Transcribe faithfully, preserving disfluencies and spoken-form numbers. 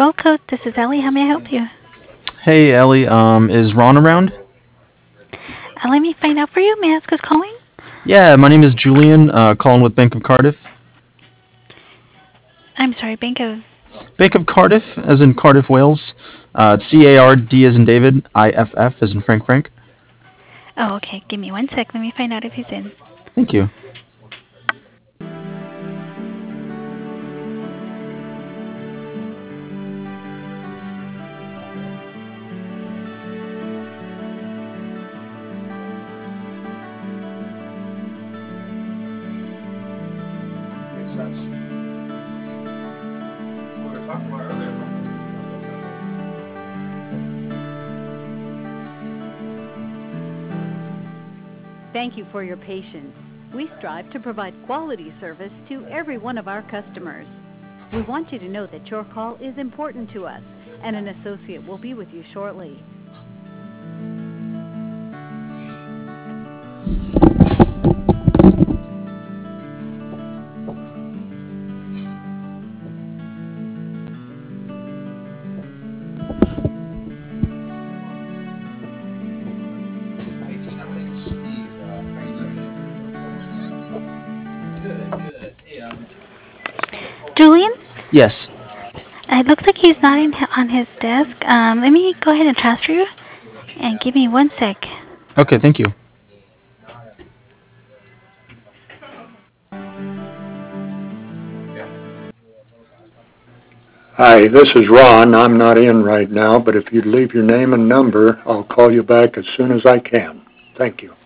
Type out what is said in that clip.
Gold Coast. This is Ellie. How may I help you? Hey Ellie, um, is Ron around? Uh, let me find out for you. May I ask who's calling? Yeah, my name is Julian, uh, calling with Bank of Cardiff. I'm sorry, Bank of. Bank of Cardiff, as in Cardiff, Wales. Uh, C A R D as in David, I F F as in Frank Frank. Oh, okay. Give me one sec. Let me find out if he's in. Thank you. Makes sense. We were talking about earlier. Thank you for your patience. We strive to provide quality service to every one of our customers. We want you to know that your call is important to us, and an associate will be with you shortly. Nice. My name is Steve. Uh, how you doing? Good, good. Hey, um, I just wanted to call and Julian? see. Yes. Uh, It looks like he's not in on his desk. Um, let me go ahead and transfer you. And give me one sec. Okay, thank you. Yeah. Hi, this is Ron. I'm not in right now, but if you'd leave your name and number, I'll call you back as soon as I can. Thank you.